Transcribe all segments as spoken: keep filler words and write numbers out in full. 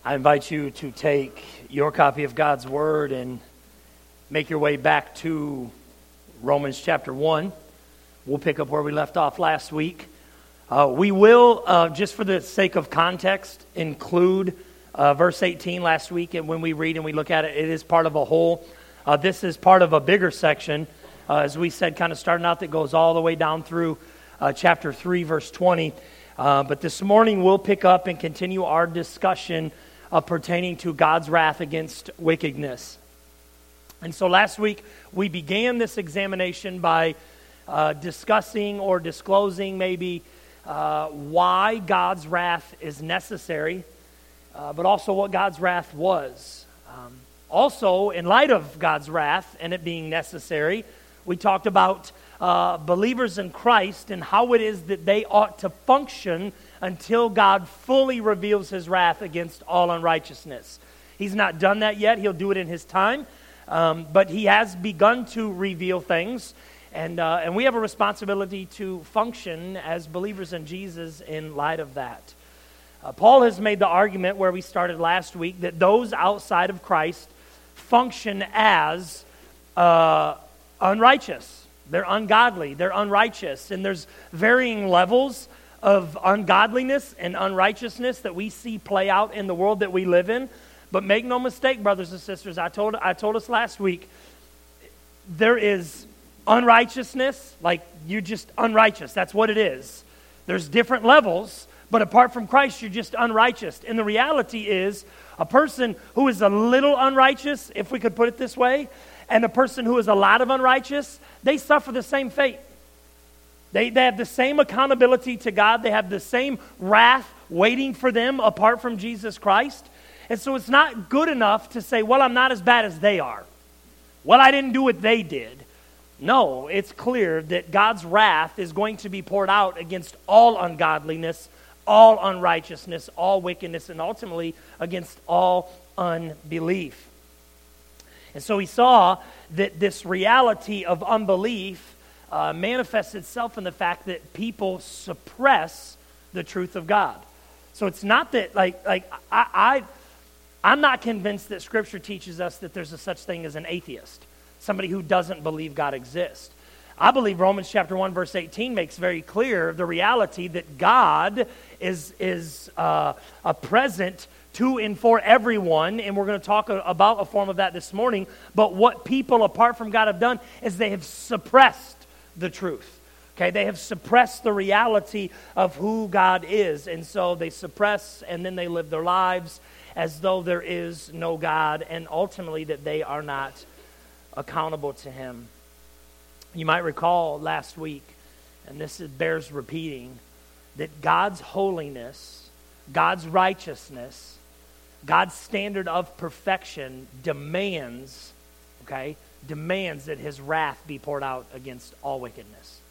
I invite you to take your copy of God's Word and make your way back to Romans chapter one. We'll pick up where we left off last week. Uh, we will, uh, just for the sake of context, include uh, verse eighteen last week. And when we read and we look at it, it is part of a whole. Uh, this is part of a bigger section, uh, as we said, kind of starting out, that goes all the way down through uh, chapter three, verse twenty. Uh, but this morning we'll pick up and continue our discussion uh, pertaining to God's wrath against wickedness. And so last week we began this examination by uh, discussing or disclosing maybe uh, why God's wrath is necessary, uh, but also what God's wrath was. Um, also, in light of God's wrath and it being necessary, we talked about uh, believers in Christ and how it is that they ought to function until God fully reveals His wrath against all unrighteousness. He's not done that yet. He'll do it in His time. Um, but He has begun to reveal things. And, uh, and we have a responsibility to function as believers in Jesus in light of that. Uh, Paul has made the argument where we started last week that those outside of Christ function as uh, unrighteous. They're ungodly. They're unrighteous. And there's varying levels of ungodliness and unrighteousness that we see play out in the world that we live in. But make no mistake, brothers and sisters, I told I told us last week, there is unrighteousness, like you're just unrighteous. That's what it is. There's different levels, but apart from Christ, you're just unrighteous. And the reality is, a person who is a little unrighteous, if we could put it this way, and a person who is a lot of unrighteous, they suffer the same fate. They, they have the same accountability to God. They have the same wrath waiting for them apart from Jesus Christ. And so it's not good enough to say, well, I'm not as bad as they are. Well, I didn't do what they did. No, it's clear that God's wrath is going to be poured out against all ungodliness, all unrighteousness, all wickedness, and ultimately against all unbelief. And so we saw that this reality of unbelief Uh, manifests itself in the fact that people suppress the truth of God. So it's not that, like, like I, I, I'm not convinced that Scripture teaches us that there's a such thing as an atheist, somebody who doesn't believe God exists. I believe Romans chapter one, verse eighteen makes very clear the reality that God is, is uh, a present to and for everyone, and we're going to talk about a form of that this morning. But what people apart from God have done is they have suppressed the truth. Okay, they have suppressed the reality of who God is, and so they suppress and then they live their lives as though there is no God, and ultimately that they are not accountable to Him. You might recall last week, and this is, bears repeating, that God's holiness, God's righteousness, God's standard of perfection demands, okay, demands that His wrath be poured out against all wickedness.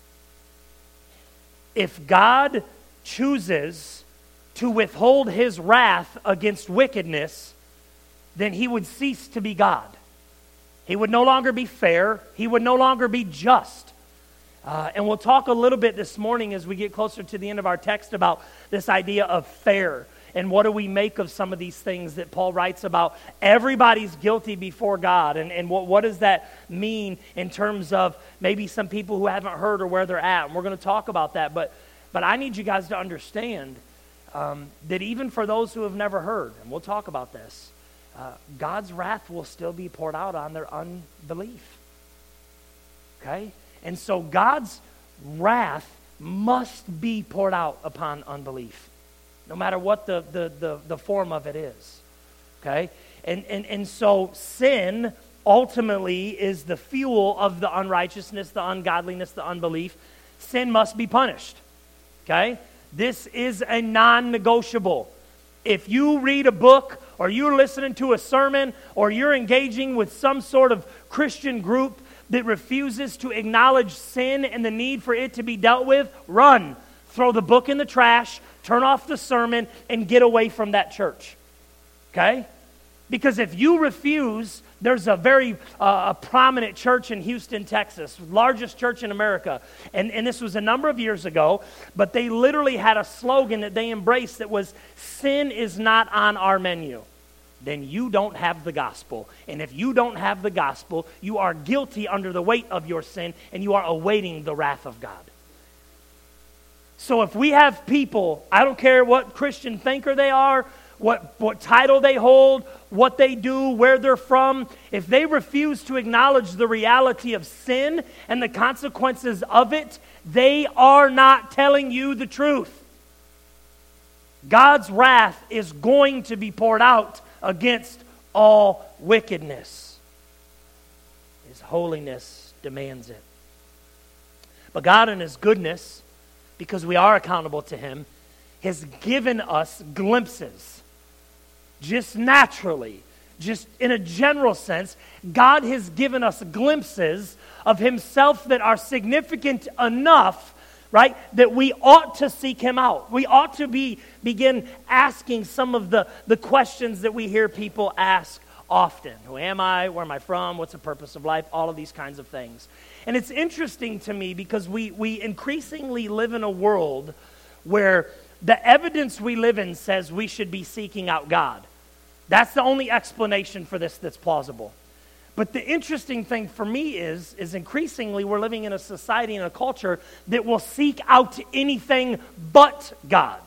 If God chooses to withhold His wrath against wickedness, then He would cease to be God. He would no longer be fair. He would no longer be just. Uh, and we'll talk a little bit this morning as we get closer to the end of our text about this idea of fair. And what do we make of some of these things that Paul writes about? Everybody's guilty before God. And, and what, what does that mean in terms of maybe some people who haven't heard or where they're at? And we're going to talk about that. But, but I need you guys to understand um, that even for those who have never heard, and we'll talk about this, uh, God's wrath will still be poured out on their unbelief. Okay? And so God's wrath must be poured out upon unbelief, no matter what the, the, the, the form of it is, okay? And, and, and so sin ultimately is the fuel of the unrighteousness, the ungodliness, the unbelief. Sin must be punished, okay? This is a non-negotiable. If you read a book or you're listening to a sermon or you're engaging with some sort of Christian group that refuses to acknowledge sin and the need for it to be dealt with, run. Throw the book in the trash, turn off the sermon, and get away from that church. Okay? Because if you refuse There's a very uh, a prominent church in Houston, Texas, largest church in America. And, and this was a number of years ago, but they literally had a slogan that they embraced that was, sin is not on our menu. Then you don't have the gospel. And if you don't have the gospel, you are guilty under the weight of your sin, and you are awaiting the wrath of God. So if we have people, I don't care what Christian thinker they are, what, what title they hold, what they do, where they're from, if they refuse to acknowledge the reality of sin and the consequences of it, they are not telling you the truth. God's wrath is going to be poured out against all wickedness. His holiness demands it. But God in His goodness, because we are accountable to Him, has given us glimpses. Just naturally, just in a general sense, God has given us glimpses of Himself that are significant enough, right, that we ought to seek Him out. We ought to be begin asking some of the, the questions that we hear people ask often. Who am I? Where am I from? What's the purpose of life? All of these kinds of things. And it's interesting to me because we, we increasingly live in a world where the evidence we live in says we should be seeking out God. That's the only explanation for this that's plausible. But the interesting thing for me is, is increasingly we're living in a society and a culture that will seek out anything but God.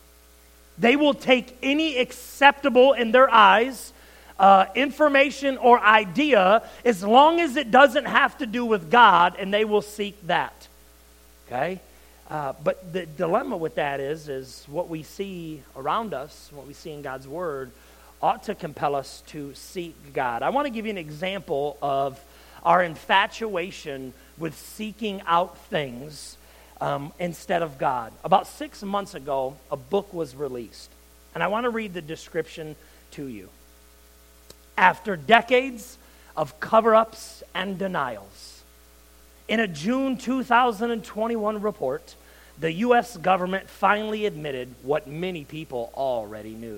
They will take any acceptable in their eyes uh, information or idea as long as it doesn't have to do with God, and they will seek that. Okay? Uh, but the dilemma with that is, is what we see around us, what we see in God's Word, ought to compel us to seek God. I want to give you an example of our infatuation with seeking out things um, instead of God. About six months ago, a book was released, and I want to read the description to you. After decades of cover-ups and denials, in a June two thousand twenty-one report, the U S government finally admitted what many people already knew.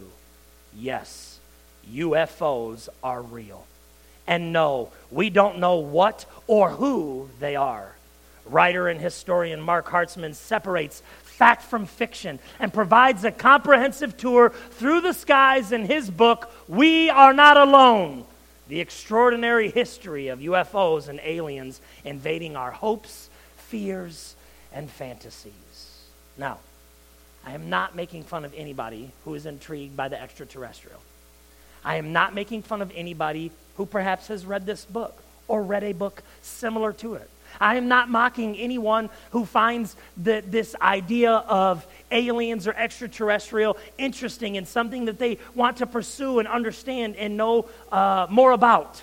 Yes, U F Os are real. And no, we don't know what or who they are. Writer and historian Mark Hartzman separates fact from fiction and provides a comprehensive tour through the skies in his book, We Are Not Alone: The Extraordinary History of U F Os and Aliens Invading Our Hopes, Fears, and Fantasies. Now, I am not making fun of anybody who is intrigued by the extraterrestrial. I am not making fun of anybody who perhaps has read this book or read a book similar to it. I am not mocking anyone who finds the, this idea of aliens or extraterrestrial interesting and something that they want to pursue and understand and know uh, more about.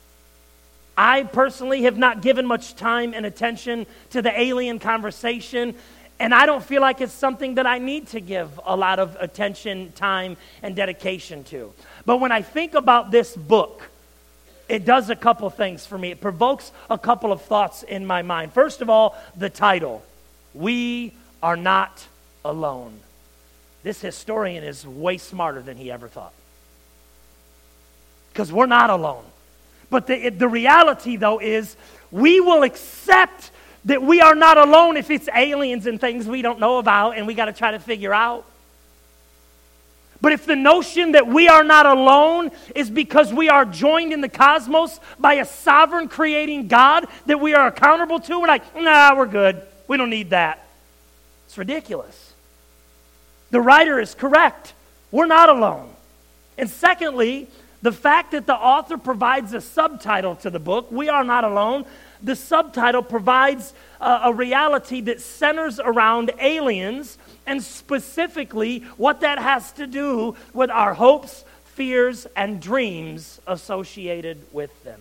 I personally have not given much time and attention to the alien conversation, and I don't feel like it's something that I need to give a lot of attention, time, and dedication to. But when I think about this book, it does a couple things for me. It provokes a couple of thoughts in my mind. First of all, the title, We Are Not Alone. This historian is way smarter than he ever thought. Because we're not alone. But the, the reality, though, is we will accept that we are not alone if it's aliens and things we don't know about and we got to try to figure out. But if the notion that we are not alone is because we are joined in the cosmos by a sovereign creating God that we are accountable to, we're like, nah, we're good. We don't need that. It's ridiculous. The writer is correct. We're not alone. And secondly, the fact that the author provides a subtitle to the book, We Are Not Alone, the subtitle provides a, a reality that centers around aliens, and specifically what that has to do with our hopes, fears, and dreams associated with them.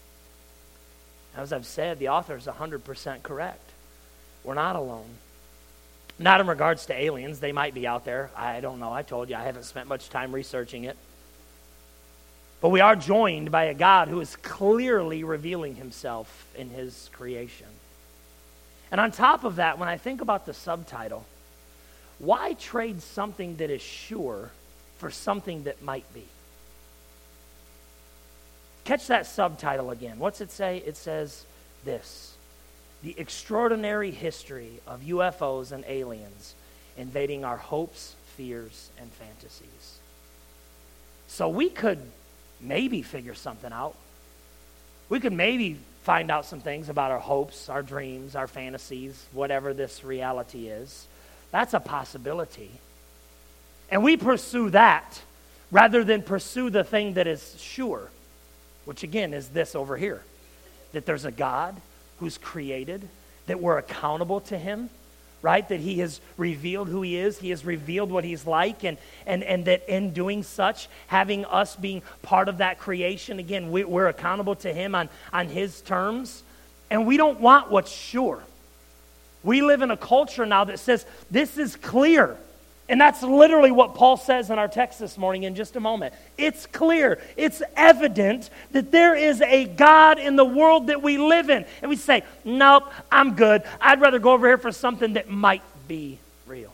As I've said, the author is one hundred percent correct. We're not alone. Not in regards to aliens. They might be out there. I don't know. I told you I haven't spent much time researching it. But we are joined by a God who is clearly revealing himself in his creation. And on top of that, when I think about the subtitle, why trade something that is sure for something that might be? catch that subtitle again. What's it say? It says this: the extraordinary history of U F Os and aliens invading our hopes, fears, and fantasies. So we could maybe figure something out. We could maybe find out some things about our hopes, our dreams, our fantasies, whatever this reality is. That's a possibility. And we pursue that rather than pursue the thing that is sure, which again is this over here, that there's a God who's created, that we're accountable to him, right? That he has revealed who he is, he has revealed what he's like, and and, and that in doing such, having us being part of that creation, again, we, we're accountable to him on, on his terms, and we don't want what's sure. We live in a culture now that says, this is clear. And that's literally what Paul says in our text this morning in just a moment. It's clear, it's evident that there is a God in the world that we live in. And we say, nope, I'm good. I'd rather go over here for something that might be real.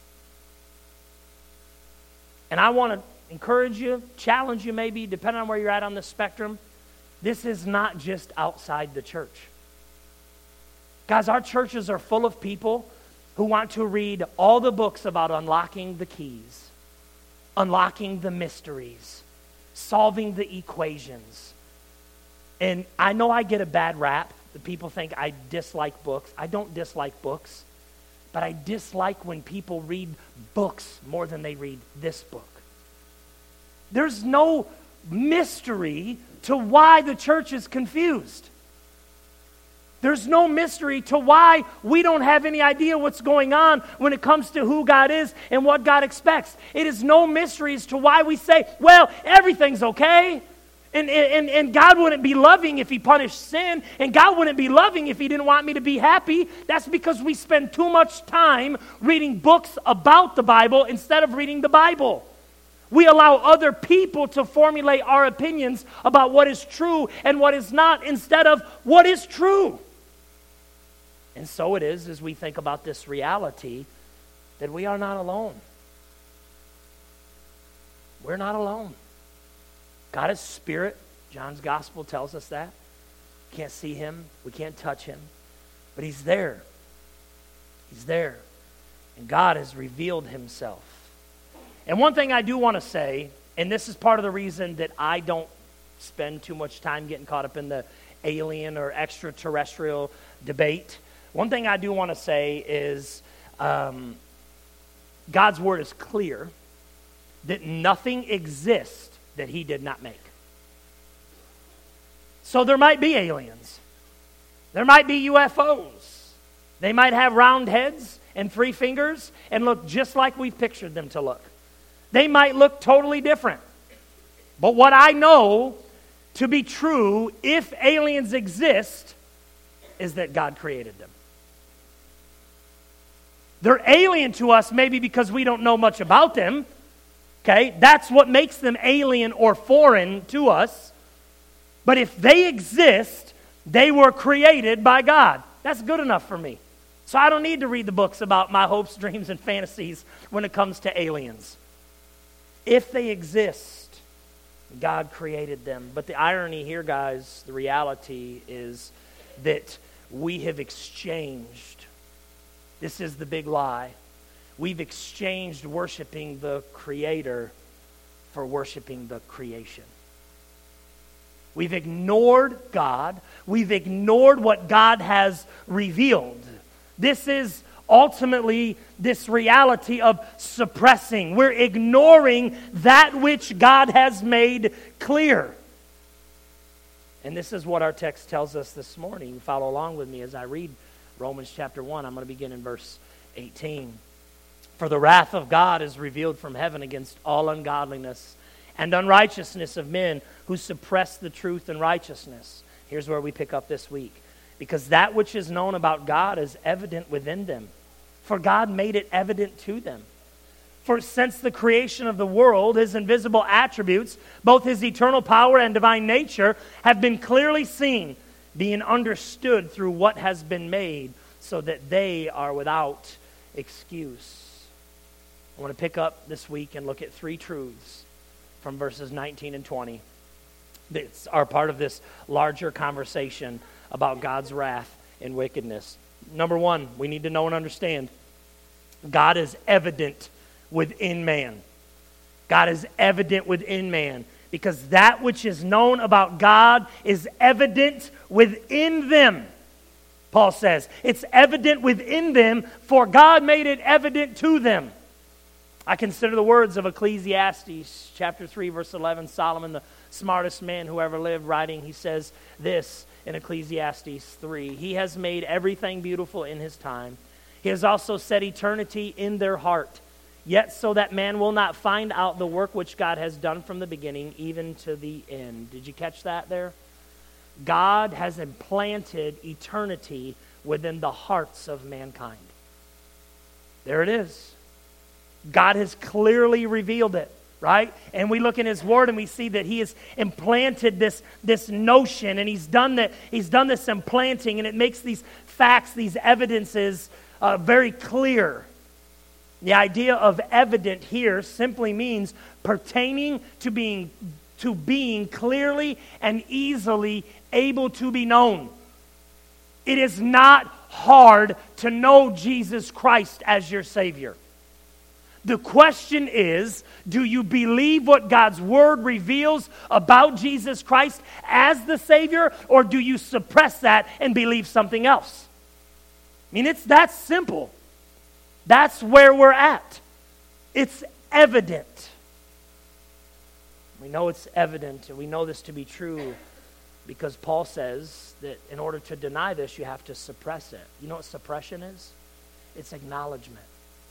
And I want to encourage you, challenge you maybe, depending on where you're at on the spectrum. This is not just outside the church. Guys, our churches are full of people who want to read all the books about unlocking the keys, unlocking the mysteries, solving the equations. And I know I get a bad rap. The people think I dislike books. I don't dislike books, but I dislike when people read books more than they read this book. There's no mystery to why the church is confused. There's no mystery to why we don't have any idea what's going on when it comes to who God is and what God expects. It is no mystery as to why we say, well, everything's okay. And, and, and God wouldn't be loving if he punished sin. And God wouldn't be loving if he didn't want me to be happy. That's because we spend too much time reading books about the Bible instead of reading the Bible. We allow other people to formulate our opinions about what is true and what is not instead of what is true. And so it is as we think about this reality that we are not alone. We're not alone. God is spirit. John's gospel tells us that. We can't see him. We can't touch him. But he's there. He's there. And God has revealed himself. And one thing I do want to say, and this is part of the reason that I don't spend too much time getting caught up in the alien or extraterrestrial debate. One thing I do want to say is um, God's word is clear that nothing exists that he did not make. So there might be aliens. There might be U F Os. They might have round heads and three fingers and look just like we've pictured them to look. They might look totally different. But what I know to be true, if aliens exist, is that God created them. They're alien to us maybe because we don't know much about them. Okay? That's what makes them alien or foreign to us. But if they exist, they were created by God. That's good enough for me. So I don't need to read the books about my hopes, dreams, and fantasies when it comes to aliens. If they exist, God created them. But the irony here, guys, the reality is that we have exchanged. This is the big lie. We've exchanged worshiping the Creator for worshiping the creation. We've ignored God. We've ignored what God has revealed. This is ultimately this reality of suppressing. We're ignoring that which God has made clear. And this is what our text tells us this morning. Follow along with me as I read Romans chapter one. I'm going to begin in verse eighteen. For the wrath of God is revealed from heaven against all ungodliness and unrighteousness of men who suppress the truth and righteousness. Here's where we pick up this week. Because that which is known about God is evident within them. For God made it evident to them. For since the creation of the world, his invisible attributes, both his eternal power and divine nature, have been clearly seen, being understood through what has been made, so that they are without excuse. I want to pick up this week and look at three truths from verses nineteen and twenty. that are part of this larger conversation about God's wrath and wickedness. Number one, we need to know and understand God is evident within man. God is evident within man because that which is known about God is evident within them. Paul says, it's evident within them, for God made it evident to them. I consider the words of Ecclesiastes chapter three, verse eleven. Solomon, the smartest man who ever lived, writing, he says this in Ecclesiastes three. He has made everything beautiful in his time. He has also set eternity in their heart, yet so that man will not find out the work which God has done from the beginning, even to the end. Did you catch that there? God has implanted eternity within the hearts of mankind. There it is. God has clearly revealed it, right? And we look in His Word and we see that He has implanted this, this notion, and He's done that. He's done this implanting, and it makes these facts, these evidences, uh, very clear. The idea of evident here simply means pertaining to being to being clearly and easily able to be known. It is not hard to know Jesus Christ as your Savior. The question is, do you believe what God's Word reveals about Jesus Christ as the Savior, or do you suppress that and believe something else? I mean, it's that simple. That's where we're at. It's evident. We know it's evident, and we know this to be true because Paul says that in order to deny this, you have to suppress it. You know what suppression is? It's acknowledgement.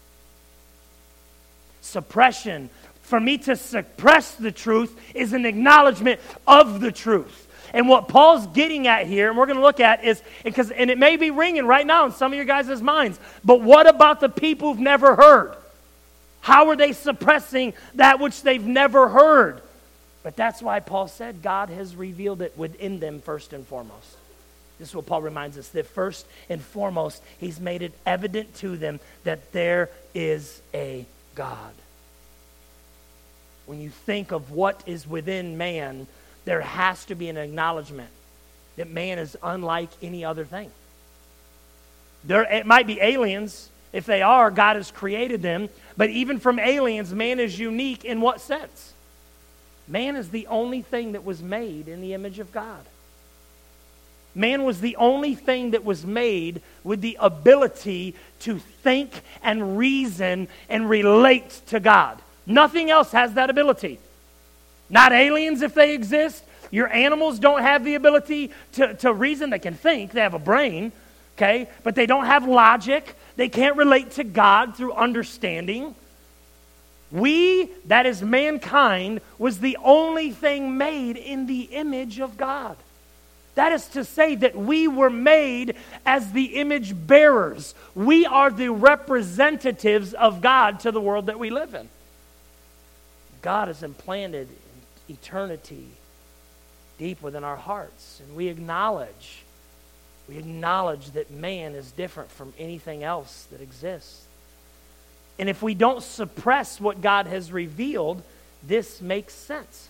Suppression, for me to suppress the truth, is an acknowledgement of the truth. And what Paul's getting at here, and we're going to look at, is, because, and it may be ringing right now in some of your guys' minds, but what about the people who've never heard? How are they suppressing that which they've never heard? But that's why Paul said God has revealed it within them first and foremost. This is what Paul reminds us, that first and foremost, He's made it evident to them that there is a God. When you think of what is within man, there has to be an acknowledgement that man is unlike any other thing. There, it might be aliens. If they are, God has created them. But even from aliens, man is unique in what sense? Man is the only thing that was made in the image of God. Man was the only thing that was made with the ability to think and reason and relate to God. Nothing else has that ability. Not aliens if they exist. Your animals don't have the ability to, to reason. They can think. They have a brain, okay? But they don't have logic. They can't relate to God through understanding. We, that is mankind, was the only thing made in the image of God. That is to say that we were made as the image bearers. We are the representatives of God to the world that we live in. God has implanted eternity deep within our hearts, and we acknowledge, we acknowledge that man is different from anything else that exists. And if we don't suppress what God has revealed, this makes sense.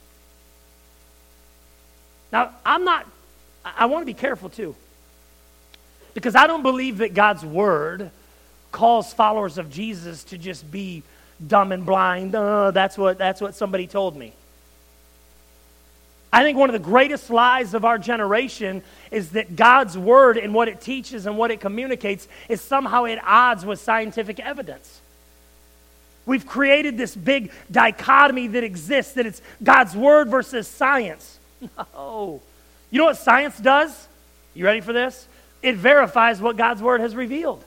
Now, I'm not, I want to be careful too, because I don't believe that God's Word calls followers of Jesus to just be dumb and blind. Oh, that's what, that's what somebody told me. I think one of the greatest lies of our generation is that God's Word and what it teaches and what it communicates is somehow at odds with scientific evidence. We've created this big dichotomy that exists, that it's God's Word versus science. No. You know what science does? You ready for this? It verifies what God's Word has revealed.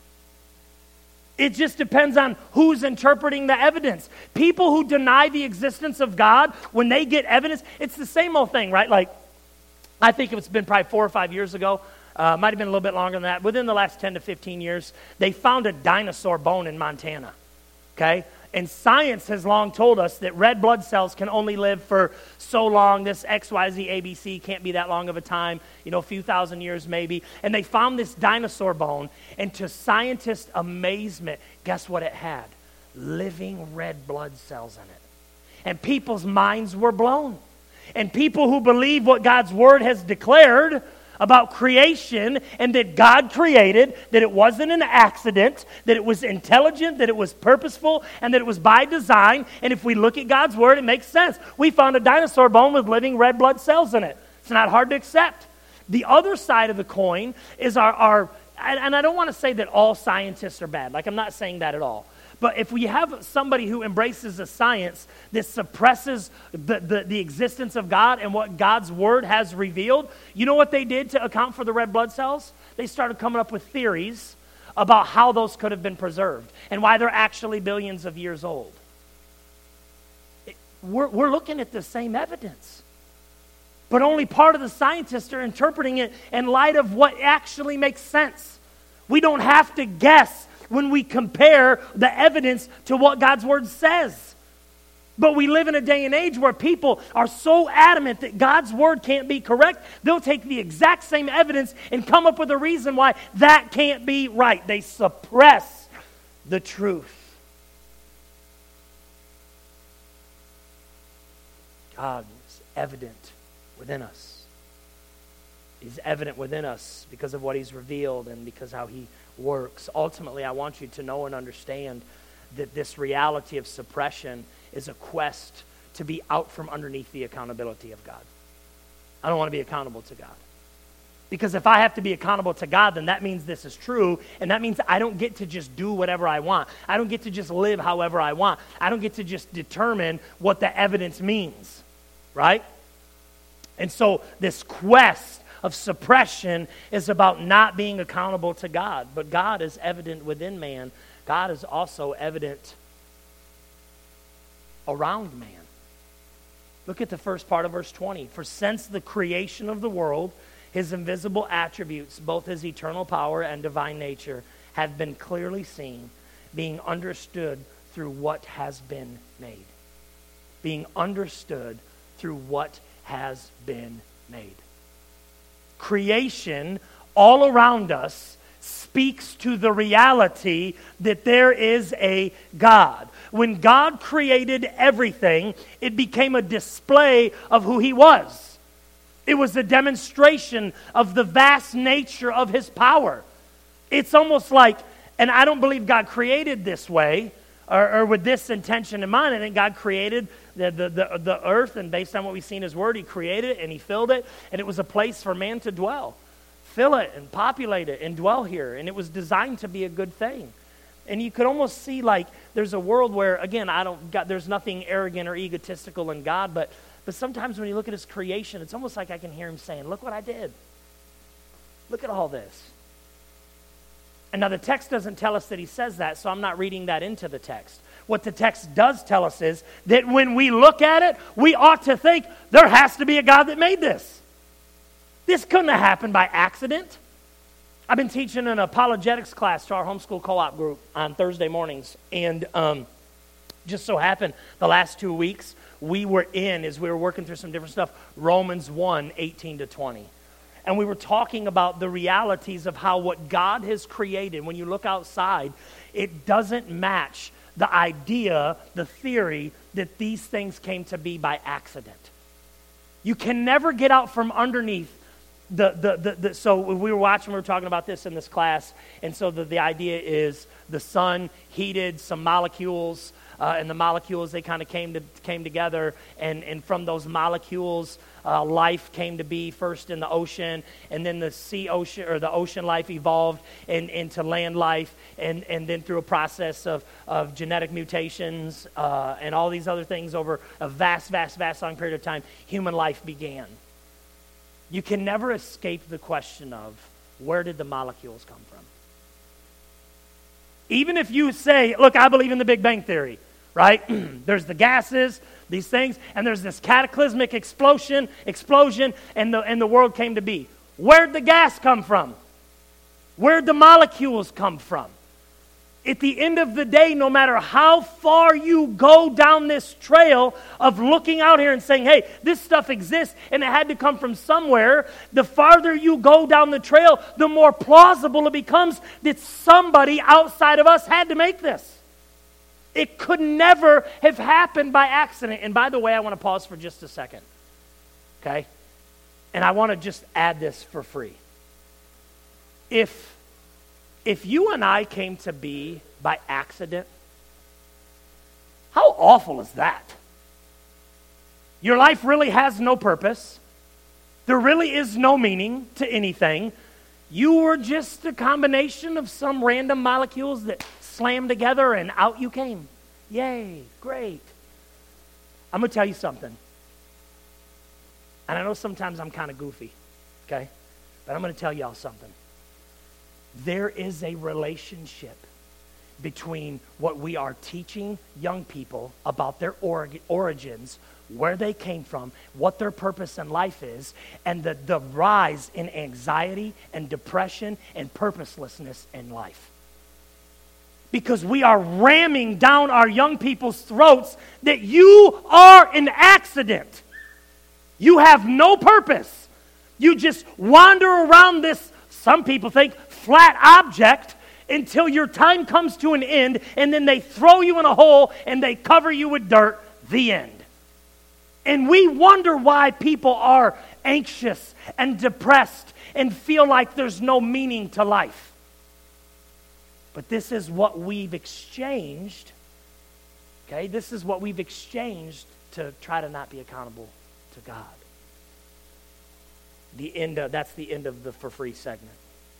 It just depends on who's interpreting the evidence. People who deny the existence of God, when they get evidence, it's the same old thing, right? Like, I think it's been probably four or five years ago, uh, might have been a little bit longer than that. Within the last ten to fifteen years, they found a dinosaur bone in Montana. Okay? And science has long told us that red blood cells can only live for so long. This X Y Z A B C can't be that long of a time, you know, a few thousand years maybe. And they found this dinosaur bone, and to scientists' amazement, guess what it had? Living red blood cells in it. And people's minds were blown. And people who believe what God's Word has declared about creation and that God created, that it wasn't an accident, that it was intelligent, that it was purposeful, and that it was by design. And if we look at God's Word, it makes sense. We found a dinosaur bone with living red blood cells in it. It's not hard to accept. The other side of the coin is our, our and I don't want to say that all scientists are bad. Like, I'm not saying that at all. But if we have somebody who embraces a science that suppresses the, the, the existence of God and what God's Word has revealed, you know what they did to account for the red blood cells? They started coming up with theories about how those could have been preserved and why they're actually billions of years old. It, we're, we're looking at the same evidence. But only part of the scientists are interpreting it in light of what actually makes sense. We don't have to guess when we compare the evidence to what God's Word says. But we live in a day and age where people are so adamant that God's Word can't be correct, they'll take the exact same evidence and come up with a reason why that can't be right. They suppress the truth. God is evident within us. He's evident within us because of what He's revealed and because how He works. Ultimately, I want you to know and understand that this reality of suppression is a quest to be out from underneath the accountability of God. I don't want to be accountable to God. Because if I have to be accountable to God, then that means this is true, and that means I don't get to just do whatever I want. I don't get to just live however I want. I don't get to just determine what the evidence means, right? And so this quest of suppression is about not being accountable to God. But God is evident within man. God is also evident around man. Look at the first part of verse twenty. For since the creation of the world, His invisible attributes, both His eternal power and divine nature, have been clearly seen, being understood through what has been made. Being understood through what has been made. Creation all around us speaks to the reality that there is a God. When God created everything, it became a display of who He was. It was a demonstration of the vast nature of His power. It's almost like, and I don't believe God created this way, or, or with this intention in mind. I think God created the, the, the, the earth, and based on what we see in His Word, He created it and He filled it, and it was a place for man to dwell. Fill it and populate it and dwell here. And it was designed to be a good thing. And you could almost see like there's a world where, again, I don't God, there's nothing arrogant or egotistical in God, but but sometimes when you look at His creation, it's almost like I can hear Him saying, look what I did. Look at all this. And now the text doesn't tell us that He says that, so I'm not reading that into the text. What the text does tell us is that when we look at it, we ought to think there has to be a God that made this. This couldn't have happened by accident. I've been teaching an apologetics class to our homeschool co-op group on Thursday mornings, and um, just so happened the last two weeks we were in, as we were working through some different stuff, Romans one, eighteen to twenty. And we were talking about the realities of how what God has created, when you look outside, it doesn't match the idea, the theory, that these things came to be by accident. You can never get out from underneath the, the, the, the so we were watching, we were talking about this in this class, and so the, the idea is the sun heated some molecules, uh, and the molecules, they kind of came to came together, and, and from those molecules, uh, life came to be first in the ocean, and then the sea ocean, or the ocean life evolved in, into land life, and, and then through a process of, of genetic mutations, uh, and all these other things over a vast, vast, vast long period of time, human life began. You can never escape the question of, where did the molecules come from? Even if you say, look, I believe in the Big Bang Theory, right? There's the gases, these things, and there's this cataclysmic explosion, explosion, and the, and the world came to be. Where'd the gas come from? Where'd the molecules come from? At the end of the day, no matter how far you go down this trail of looking out here and saying, hey, this stuff exists and it had to come from somewhere, the farther you go down the trail, the more plausible it becomes that somebody outside of us had to make this. It could never have happened by accident. And by the way, I want to pause for just a second. okay? And I want to just add this for free. If, if you and I came to be by accident, how awful is that? Your life really has no purpose. There really is no meaning to anything. You were just a combination of some random molecules that slammed together and out you came. Yay, great. I'm going to tell you something. And I know sometimes I'm kind of goofy, okay? But I'm going to tell y'all something. There is a relationship between what we are teaching young people about their orig- origins, where they came from, what their purpose in life is, and the, the rise in anxiety and depression and purposelessness in life. Because we are ramming down our young people's throats that you are an accident. You have no purpose. You just wander around this, some people think, flat object until your time comes to an end, and then they throw you in a hole and they cover you with dirt. The end. And we wonder why people are anxious and depressed and feel like there's no meaning to life. But this is what we've exchanged, okay? This is what we've exchanged to try to not be accountable to God. The end of, that's the end of the for free segment.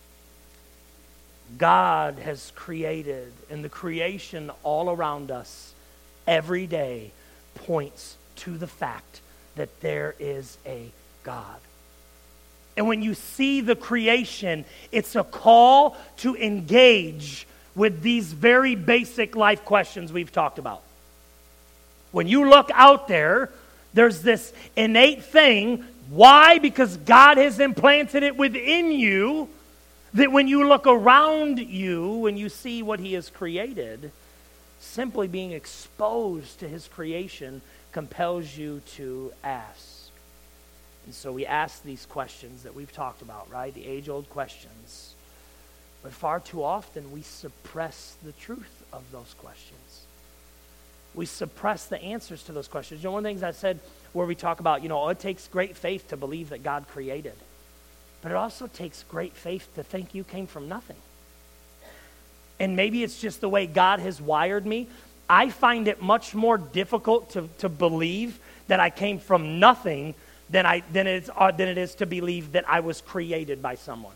God has created, and the creation all around us every day points to the fact that there is a God. And when you see the creation, it's a call to engage with these very basic life questions we've talked about. When you look out there, there's this innate thing. Why? Because God has implanted it within you, that when you look around you and you see what He has created, simply being exposed to His creation compels you to ask. And so we ask these questions that we've talked about, right? The age-old questions. But far too often we suppress the truth of those questions. We suppress the answers to those questions. You know, one of the things I said where we talk about, you know, oh, it takes great faith to believe that God created. But it also takes great faith to think you came from nothing. And maybe it's just the way God has wired me. I find it much more difficult to, to believe that I came from nothing than I than it's uh, than it is to believe that I was created by someone.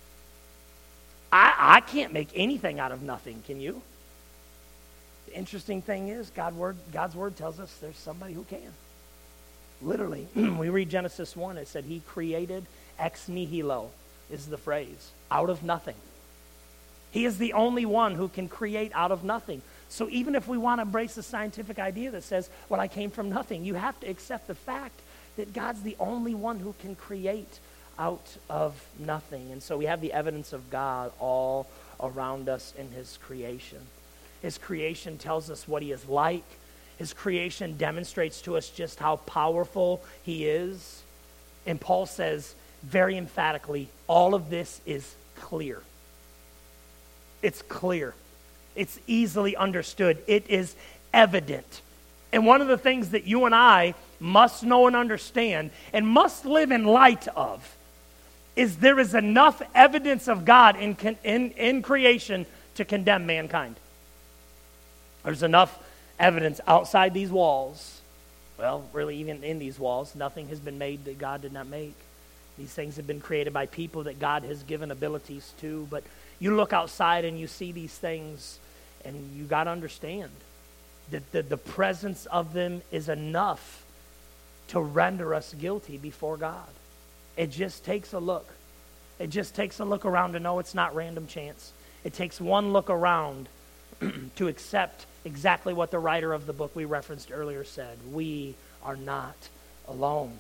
I I can't make anything out of nothing. Can you? The interesting thing is, God word God's word tells us there's somebody who can. Literally, we read Genesis one. It said He created ex nihilo, is the phrase, out of nothing. He is the only one who can create out of nothing. So even if we want to embrace the scientific idea that says, well, I came from nothing, you have to accept the fact that God's the only one who can create out of nothing. And so we have the evidence of God all around us in His creation. His creation tells us what He is like. His creation demonstrates to us just how powerful He is. And Paul says very emphatically, all of this is clear. It's clear. It's easily understood. It is evident. And one of the things that you and I must know and understand and must live in light of is there is enough evidence of God in, in, in creation to condemn mankind. There's enough evidence outside these walls. Well, really even in these walls, nothing has been made that God did not make. These things have been created by people that God has given abilities to, but you look outside and you see these things and you got to understand that the, the presence of them is enough to render us guilty before God. It just takes a look. It just takes a look around to know it's not random chance. It takes one look around to accept exactly what the writer of the book we referenced earlier said. We are not alone.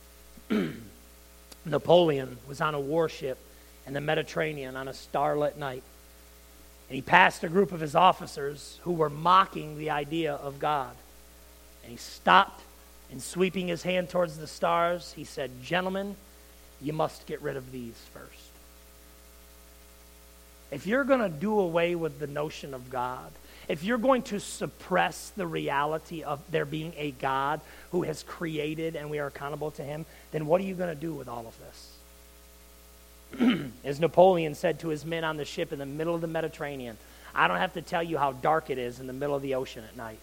Napoleon was on a warship in the Mediterranean on a starlit night. And he passed a group of his officers who were mocking the idea of God. And he stopped, and sweeping his hand towards the stars, he said, "Gentlemen, you must get rid of these first." If you're going to do away with the notion of God, if you're going to suppress the reality of there being a God who has created and we are accountable to him, then what are you going to do with all of this? As Napoleon said to his men on the ship in the middle of the Mediterranean, I don't have to tell you how dark it is in the middle of the ocean at night.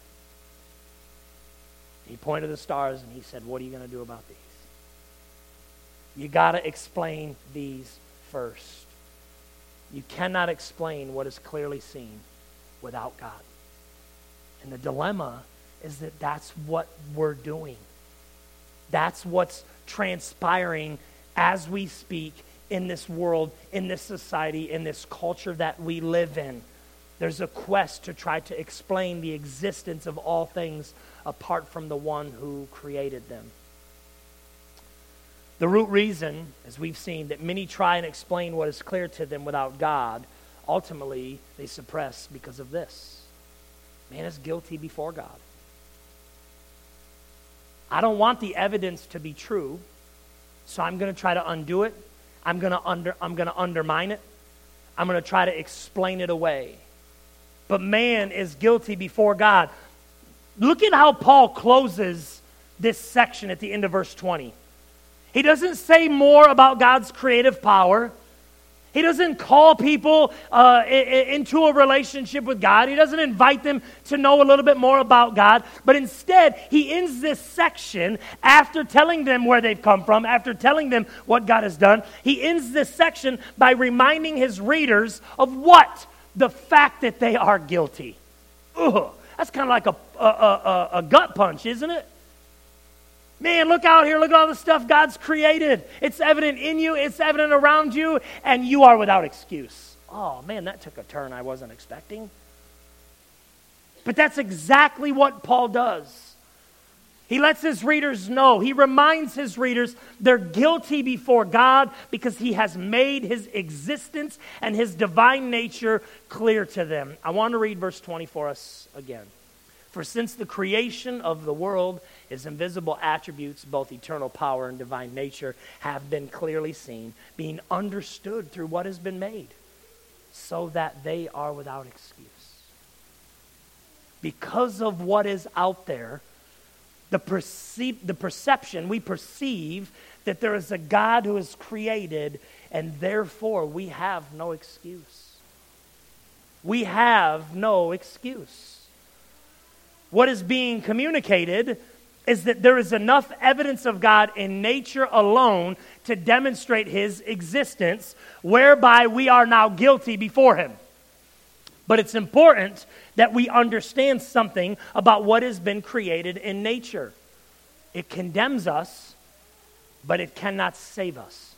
He pointed to the stars and he said, what are you going to do about these? You got to explain these first. You cannot explain what is clearly seen without God. And the dilemma is that that's what we're doing. That's what's transpiring as we speak in this world, in this society, in this culture that we live in. There's a quest to try to explain the existence of all things apart from the one who created them. The root reason, as we've seen, that many try and explain what is clear to them without God, ultimately they suppress because of this. Man is guilty before God. I don't want the evidence to be true, so I'm going to try to undo it. I'm going to under I'm going to undermine it. I'm going to try to explain it away. But man is guilty before God. Look at how Paul closes this section at the end of verse twenty. He doesn't say more about God's creative power. He doesn't call people uh, into a relationship with God. He doesn't invite them to know a little bit more about God. But instead, he ends this section after telling them where they've come from, after telling them what God has done. He ends this section by reminding his readers of what? The fact that they are guilty. Ugh, that's kind of like a, a, a, a gut punch, isn't it? Man, look out here. Look at all the stuff God's created. It's evident in you. It's evident around you. And you are without excuse. Oh, man, that took a turn I wasn't expecting. But that's exactly what Paul does. He lets his readers know. He reminds his readers they're guilty before God because he has made his existence and his divine nature clear to them. I want to read verse twenty for us again. For since the creation of the world, his invisible attributes, both eternal power and divine nature, have been clearly seen, being understood through what has been made, so that they are without excuse. Because of what is out there, the, perce- the perception, we perceive that there is a God who has created, and therefore we have no excuse. We have no excuse. What is being communicated is that there is enough evidence of God in nature alone to demonstrate his existence, whereby we are now guilty before him. But it's important that we understand something about what has been created in nature. It condemns us, but it cannot save us.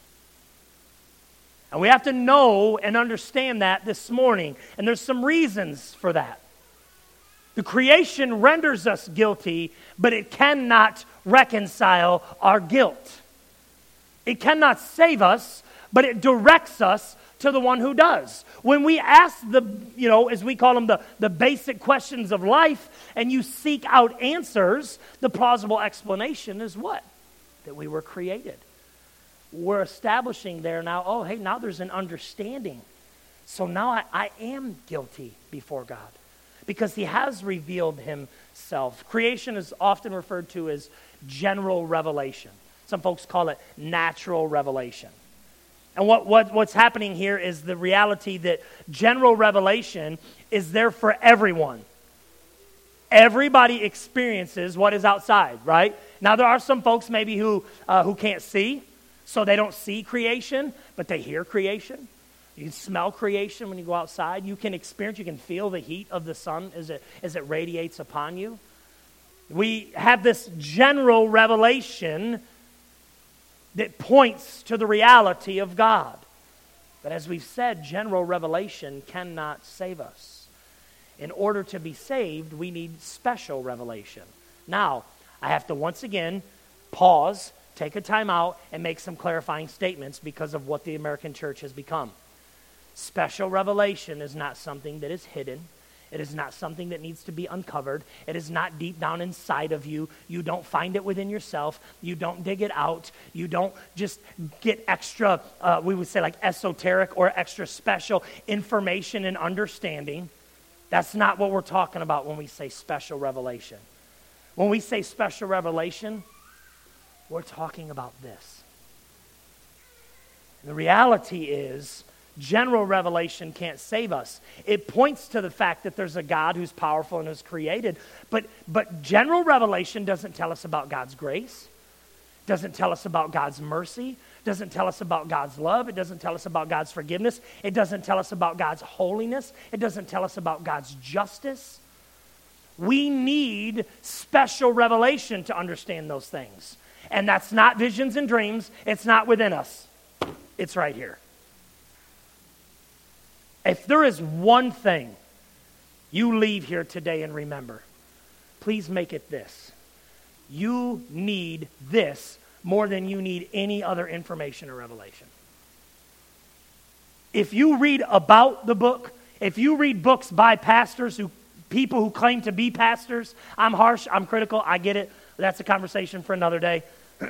And we have to know and understand that this morning. And there's some reasons for that. The creation renders us guilty, but it cannot reconcile our guilt. It cannot save us, but it directs us to the one who does. When we ask the, you know, as we call them, the, the basic questions of life, and you seek out answers, the plausible explanation is what? That we were created. We're establishing there now, oh, hey, now there's an understanding. So now I, I am guilty before God, because he has revealed himself. Creation is often referred to as general revelation. Some folks call it natural revelation. And what, what, what's happening here is the reality that general revelation is there for everyone. Everybody experiences what is outside, right? Now there are some folks maybe who uh, who can't see, so they don't see creation, but they hear creation. You can smell creation when you go outside. You can experience, you can feel the heat of the sun as it, as it radiates upon you. We have this general revelation that points to the reality of God. But as we've said, general revelation cannot save us. In order to be saved, we need special revelation. Now, I have to once again pause, take a time out, and make some clarifying statements because of what the American church has become. Special revelation is not something that is hidden. It is not something that needs to be uncovered. It is not deep down inside of you. You don't find it within yourself. You don't dig it out. You don't just get extra, uh, we would say like esoteric or extra special information and understanding. That's not what we're talking about when we say special revelation. When we say special revelation, we're talking about this. The reality is, general revelation can't save us. It points to the fact that there's a God who's powerful and who's created, but, but general revelation doesn't tell us about God's grace, doesn't tell us about God's mercy, doesn't tell us about God's love, it doesn't tell us about God's forgiveness, it doesn't tell us about God's holiness, it doesn't tell us about God's justice. We need special revelation to understand those things. And that's not visions and dreams, it's not within us. It's right here. If there is one thing you leave here today and remember, please make it this. You need this more than you need any other information or revelation. If you read about the book, if you read books by pastors, who people who claim to be pastors, I'm harsh, I'm critical, I get it. That's a conversation for another day.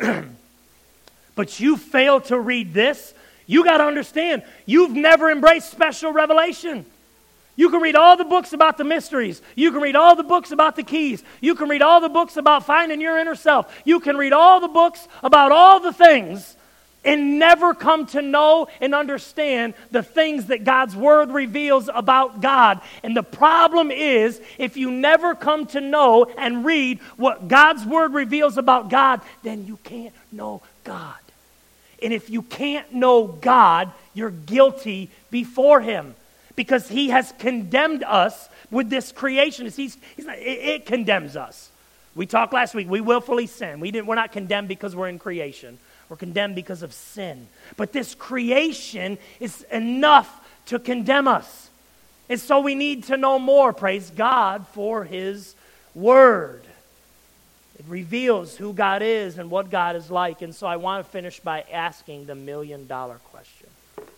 But you fail to read this, you got to understand, you've never embraced special revelation. You can read all the books about the mysteries. You can read all the books about the keys. You can read all the books about finding your inner self. You can read all the books about all the things and never come to know and understand the things that God's Word reveals about God. And the problem is, if you never come to know and read what God's Word reveals about God, then you can't know God. And if you can't know God, you're guilty before Him. Because He has condemned us with this creation. He's, he's not, it, it condemns us. We talked last week, we willfully sin. We didn't, we're not condemned because we're in creation. We're condemned because of sin. But this creation is enough to condemn us. And so we need to know more. Praise God for His Word. It reveals who God is and what God is like. And so I want to finish by asking the million dollar question.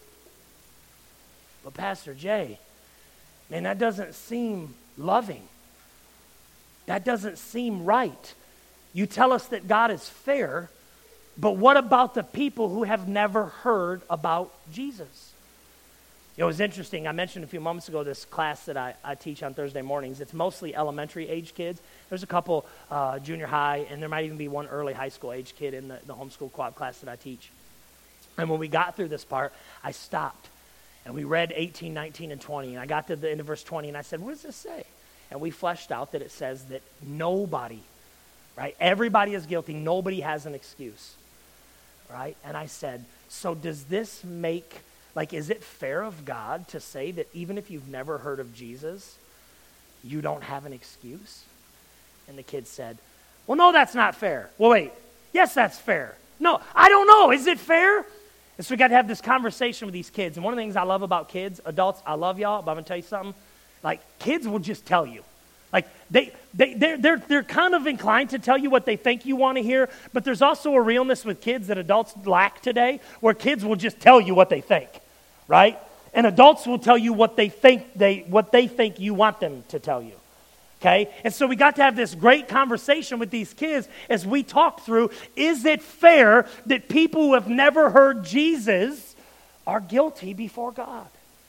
But Pastor Jay, man, that doesn't seem loving. That doesn't seem right. You tell us that God is fair, but what about the people who have never heard about Jesus? It was interesting. I mentioned a few moments ago this class that I, I teach on Thursday mornings. It's mostly elementary age kids. There's a couple uh, junior high, and there might even be one early high school age kid in the, the homeschool co-op class that I teach. And when we got through this part, I stopped. And we read eighteen, nineteen, and twenty. And I got to the end of verse twenty, and I said, what does this say? And we fleshed out that it says that nobody, right? Everybody is guilty. Nobody has an excuse, right? And I said, so does this make, like, is it fair of God to say that even if you've never heard of Jesus, you don't have an excuse? And the kid said, well, no, that's not fair. Well, wait. Yes, that's fair. No, I don't know. Is it fair? And so we got to have this conversation with these kids. And one of the things I love about kids, adults, I love y'all, but I'm going to tell you something. Like, kids will just tell you. Like, they, they, they're, they're, they're kind of inclined to tell you what they think you want to hear, but there's also a realness with kids that adults lack today, where kids will just tell you what they think, right? And adults will tell you what they think they, what they think you want them to tell you. Okay? And so we got to have this great conversation with these kids as we talk through, is it fair that people who have never heard Jesus are guilty before God?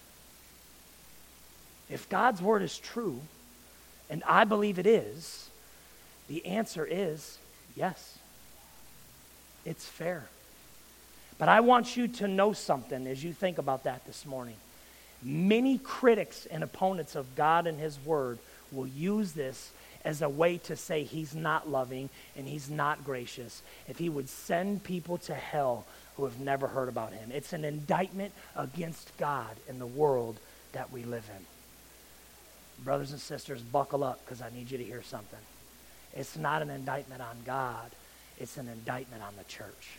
If God's Word is true, and I believe it is, the answer is yes. It's fair. But I want you to know something as you think about that this morning. Many critics and opponents of God and His Word will use this as a way to say He's not loving and He's not gracious, if He would send people to hell who have never heard about Him. It's an indictment against God and the world that we live in. Brothers and sisters, buckle up, because I need you to hear something. It's not an indictment on God. It's an indictment on the church.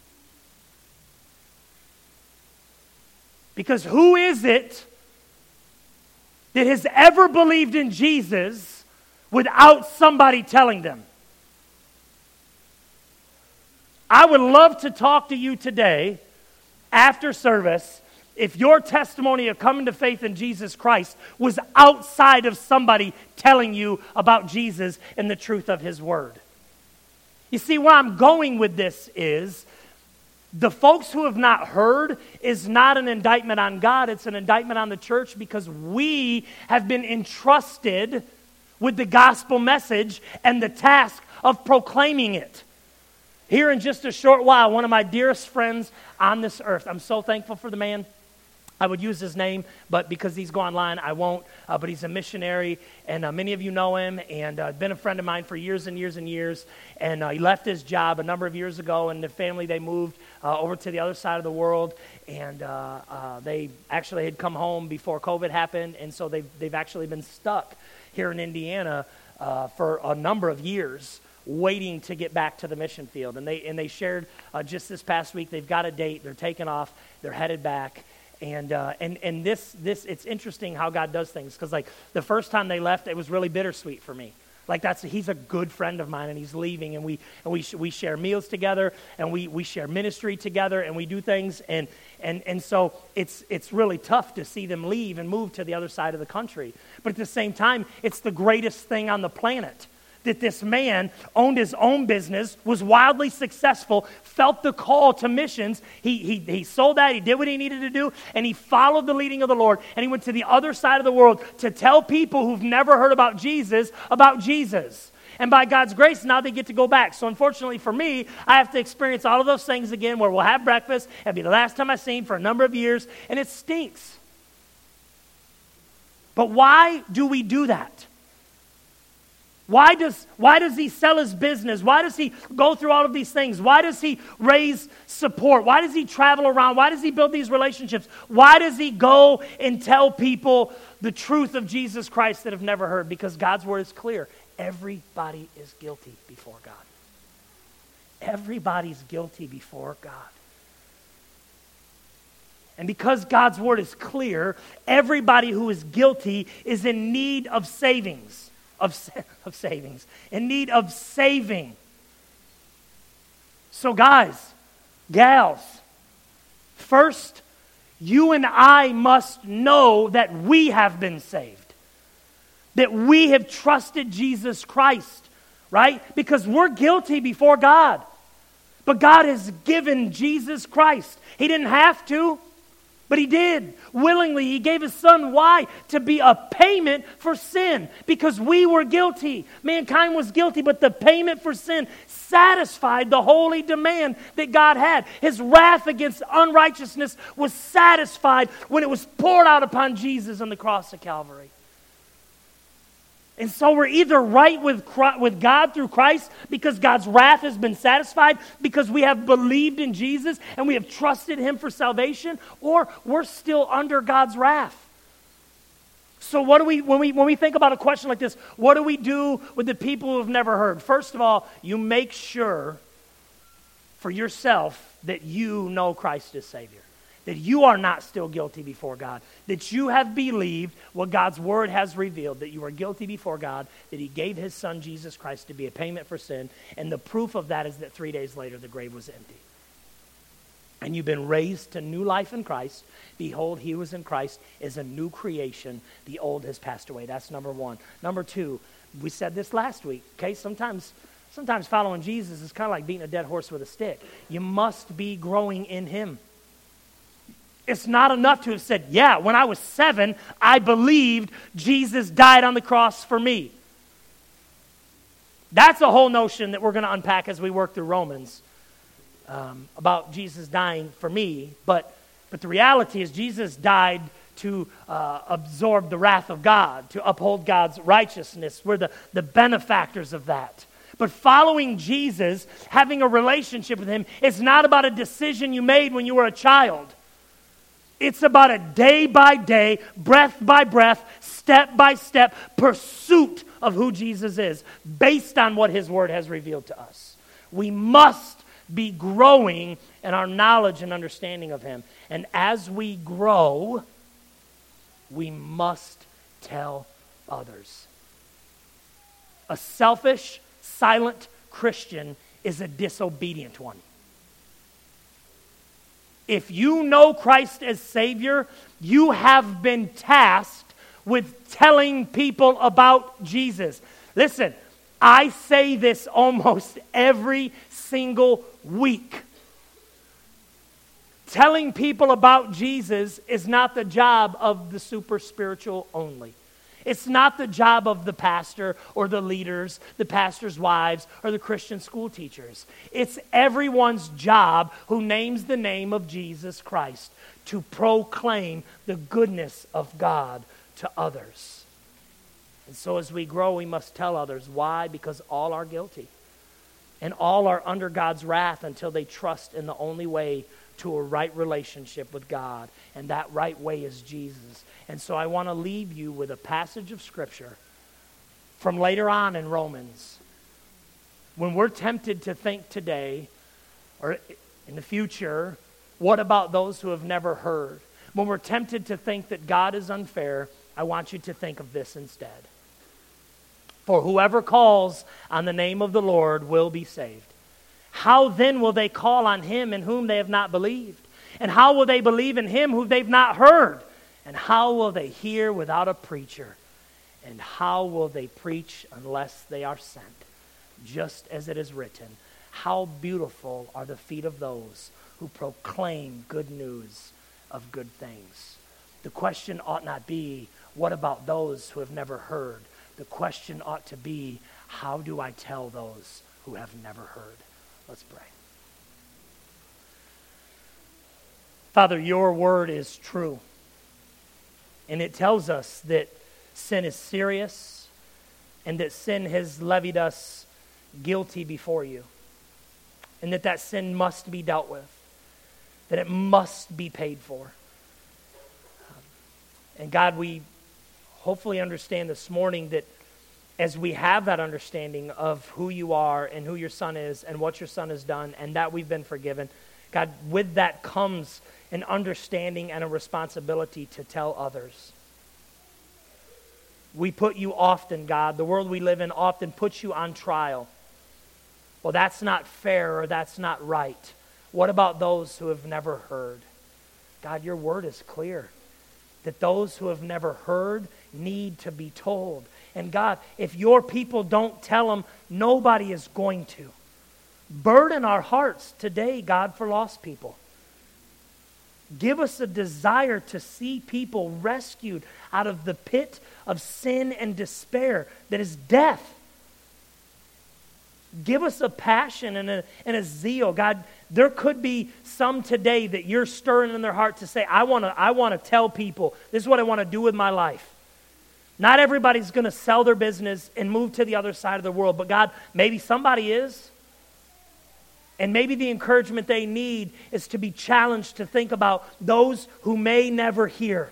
Because who is it that has ever believed in Jesus without somebody telling them? I would love to talk to you today after service if your testimony of coming to faith in Jesus Christ was outside of somebody telling you about Jesus and the truth of His Word. You see, where I'm going with this is, The folks who have not heard is not an indictment on God, it's an indictment on the church because we have been entrusted with the gospel message and the task of proclaiming it. Here in just a short while, one of my dearest friends on this earth, I'm so thankful for the man. I would use his name, but because he's gone online, I won't. Uh, but he's a missionary, and uh, many of you know him, and uh, been a friend of mine for years and years and years. And uh, he left his job a number of years ago, and the family, they moved uh, over to the other side of the world. And uh, uh, they actually had come home before COVID happened, and so they've, they've actually been stuck here in Indiana uh, for a number of years, waiting to get back to the mission field. And they and they shared uh, just this past week, they've got a date, they're taking off, they're headed back. And uh, and and this this it's interesting how God does things, because like the first time they left, it was really bittersweet for me. Like that's he's a good friend of mine, and he's leaving, and we and we sh- we share meals together, and we we share ministry together, and we do things, and and and so it's it's really tough to see them leave and move to the other side of the country. But at the same time, it's the greatest thing on the planet that this man owned his own business, was wildly successful, felt the call to missions. He, he, he sold that, he did what he needed to do, and he followed the leading of the Lord, and he went to the other side of the world to tell people who've never heard about Jesus, about Jesus. And by God's grace, now they get to go back. So unfortunately for me, I have to experience all of those things again, where we'll have breakfast, it'll be the last time I see him for a number of years, and it stinks. But why do we do that? Why does, why does he sell his business? Why does he go through all of these things? Why does he raise support? Why does he travel around? Why does he build these relationships? Why does he go and tell people the truth of Jesus Christ that have never heard? Because God's word is clear. Everybody is guilty before God. Everybody's guilty before God. And because God's word is clear, everybody who is guilty is in need of savings. Of, of savings, in need of saving. So guys, gals, first, you and I must know that we have been saved. That we have trusted Jesus Christ, right? Because we're guilty before God. But God has given Jesus Christ. He didn't have to, but he did. Willingly, he gave his son. Why? To be a payment for sin. Because we were guilty. Mankind was guilty, but the payment for sin satisfied the holy demand that God had. His wrath against unrighteousness was satisfied when it was poured out upon Jesus on the cross of Calvary. And so we're either right with Christ, with God through Christ, because God's wrath has been satisfied, because we have believed in Jesus and we have trusted him for salvation, or we're still under God's wrath. So what do we, when we when we think about a question like this, what do we do with the people who have never heard? First of all, you make sure for yourself that you know Christ as Savior. That you are not still guilty before God. That you have believed what God's word has revealed. That you are guilty before God. That he gave his son Jesus Christ to be a payment for sin. And the proof of that is that three days later the grave was empty. And you've been raised to new life in Christ. Behold, he who is in Christ is a new creation. The old has passed away. That's number one. Number two, we said this last week. Okay, sometimes, sometimes following Jesus is kind of like beating a dead horse with a stick. You must be growing in him. It's not enough to have said, yeah, when I was seven, I believed Jesus died on the cross for me. That's a whole notion that we're going to unpack as we work through Romans um, about Jesus dying for me. But, but the reality is Jesus died to uh, absorb the wrath of God, to uphold God's righteousness. We're the, the benefactors of that. But following Jesus, having a relationship with him, is not about a decision you made when you were a child. It's about a day-by-day, breath-by-breath, step-by-step pursuit of who Jesus is, based on what his word has revealed to us. We must be growing in our knowledge and understanding of him. And as we grow, we must tell others. A selfish, silent Christian is a disobedient one. If you know Christ as Savior, you have been tasked with telling people about Jesus. Listen, I say this almost every single week. telling people about Jesus is not the job of the super spiritual only. It's not the job of the pastor or the leaders, the pastor's wives, or the Christian school teachers. It's everyone's job who names the name of Jesus Christ to proclaim the goodness of God to others. And so as we grow, we must tell others. Why? Because all are guilty. And all are under God's wrath until they trust in the only way to a right relationship with God. And that right way is Jesus. And so I want to leave you with a passage of Scripture from later on in Romans. When we're tempted to think today or in the future, what about those who have never heard? When we're tempted to think that God is unfair, I want you to think of this instead. For whoever calls on the name of the Lord will be saved. How then will they call on him in whom they have not believed? And how will they believe in him whom they've not heard? And how will they hear without a preacher? And how will they preach unless they are sent? Just as it is written, how beautiful are the feet of those who proclaim good news of good things. The question ought not be, what about those who have never heard? The question ought to be, how do I tell those who have never heard? Let's pray. Father, your word is true. And it tells us that sin is serious and that sin has levied us guilty before you. And that that sin must be dealt with. That it must be paid for. And God, we hopefully understand this morning that as we have that understanding of who you are and who your Son is and what your Son has done and that we've been forgiven, God, with that comes an understanding and a responsibility to tell others. We put you often, God, the world we live in often puts you on trial. Well, that's not fair or that's not right. What about those who have never heard? God, your word is clear that those who have never heard need to be told. And God, if your people don't tell them, nobody is going to. Burden our hearts today, God, for lost people. Give us a desire to see people rescued out of the pit of sin and despair that is death. Give us a passion and a, and a zeal. God, there could be some today that you're stirring in their heart to say, I want to I want to tell people, this is what I want to do with my life. Not everybody's going to sell their business and move to the other side of the world. But God, maybe somebody is. And maybe the encouragement they need is to be challenged to think about those who may never hear.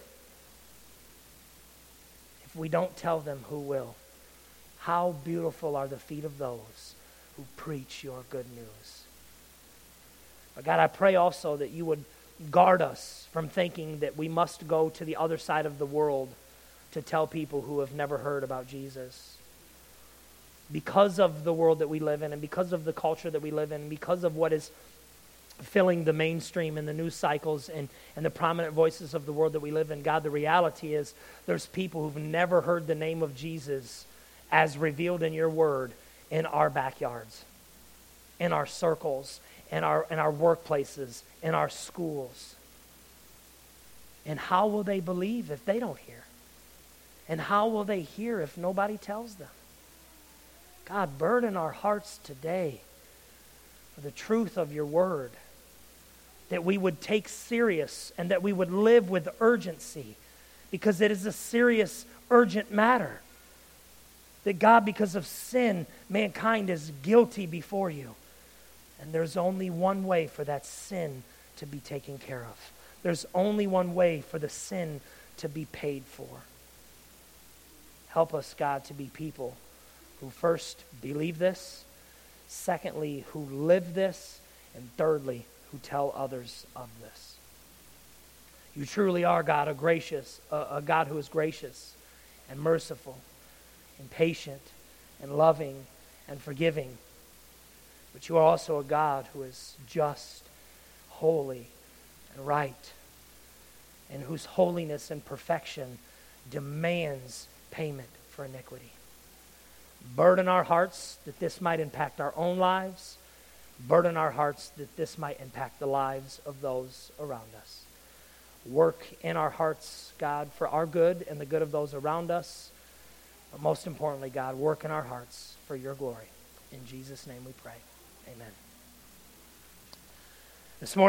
If we don't tell them, who will? How beautiful are the feet of those who preach your good news. But God, I pray also that you would guard us from thinking that we must go to the other side of the world to tell people who have never heard about Jesus. Because of the world that we live in and because of the culture that we live in, because of what is filling the mainstream and the news cycles and, and the prominent voices of the world that we live in, God, the reality is there's people who've never heard the name of Jesus as revealed in your word in our backyards, in our circles, in our, in our workplaces, in our schools. And how will they believe if they don't hear? And how will they hear if nobody tells them? God, burden our hearts today for the truth of your word, that we would take serious and that we would live with urgency because it is a serious, urgent matter. That God, because of sin, mankind is guilty before you. And there's only one way for that sin to be taken care of. There's only one way for the sin to be paid for. Help us, God, to be people who first believe this, secondly, who live this, and thirdly, who tell others of this. You truly are, God, a gracious, a, a God who is gracious and merciful and patient and loving and forgiving. But you are also a God who is just, holy, and right, and whose holiness and perfection demands payment for iniquity. Burden our hearts that this might impact our own lives, Burden our hearts that this might impact the lives of those around us. Work in our hearts, God, for our good and the good of those around us. But most importantly, God, work in our hearts for your glory. In Jesus' name we pray. Amen. This morning,